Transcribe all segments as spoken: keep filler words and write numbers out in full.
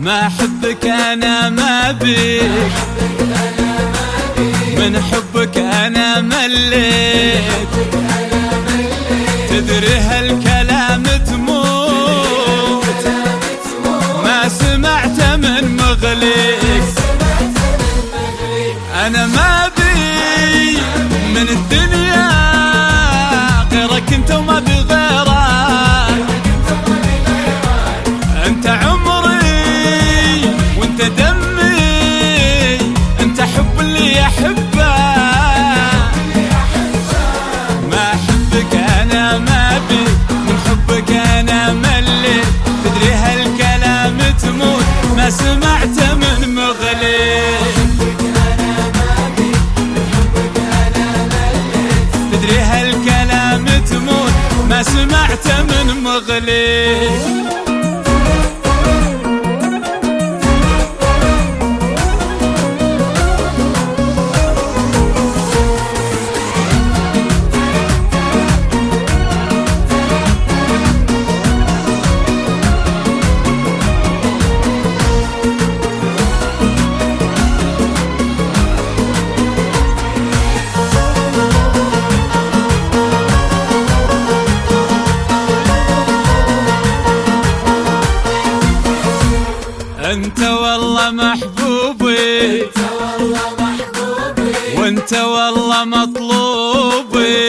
ما أحبك أنا ما بيك، من حبك أنا مليت، تدري هالكلام تموت، ما سمعت من مغليك. أنا ما بي من الدنيا غيرك أنت وما بي غيرك، أنت عمري وأنت دمي، أنت حب اللي أحبه، ما أحبك أنا ما بي، من حبك أنا مليت، تدري هالكلام تموت، ما سمعت من مغليك. تدري هالكلام تموت، ما سمعت من مغليك. انت والله محبوبي، وانت والله مطلوبي،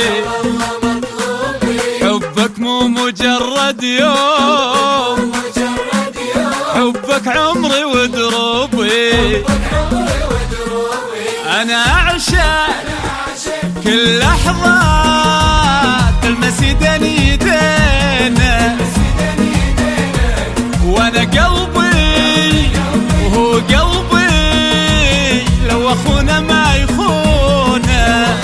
حبك مو مجرد يوم، حبك عمري ودروبي، انا اعشق كل لحظة تلمس يدني يدينا، وانا قلبي وهو قلبي لو اخونا ما يخونه،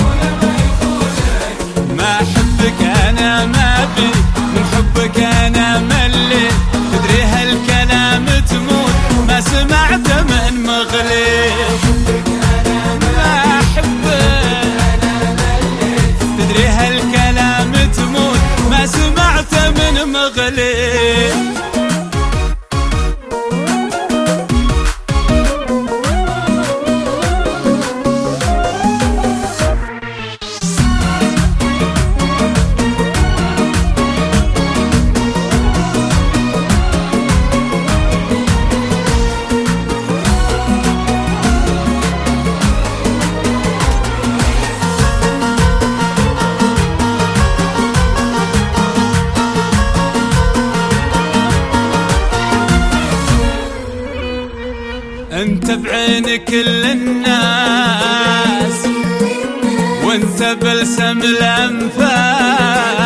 ما احبك انا ما بي، من حبك انا مليت، تدري هالكلام تموت، ما سمعت من مغليك. ما احبك تدري هالكلام تموت، ما سمعت من مغليك. انت بعين كل الناس، وانت بلسم الانفاس،